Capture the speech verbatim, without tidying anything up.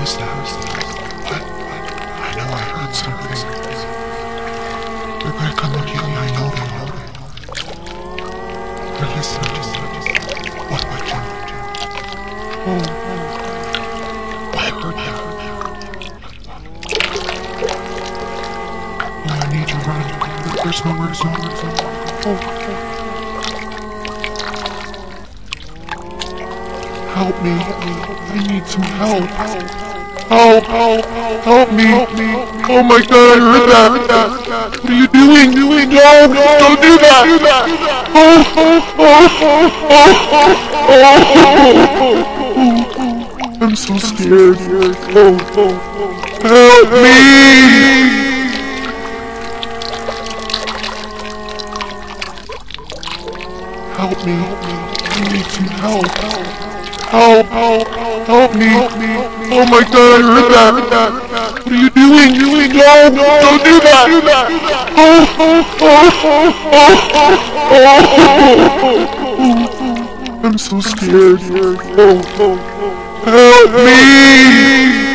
was that? What? I know I heard something. They're gonna come and get me, I know they will. They're listening. What, what, Jim? Oh, I heard that. Oh, I need you running. There's nowhere to go. Oh, help me. I need some help. Help, help, help me. Oh my god, I heard that. What are you doing? Doing? No, don't do that. Oh, oh, oh, oh, oh. I'm so scared. Oh, oh, help me. Help me. I need some help. Help, help, help me. Oh my god, I heard that. What are you doing? Doing? No, don't do that. Oh, oh, oh, oh, oh. I'm so scared. Oh, oh. Help me.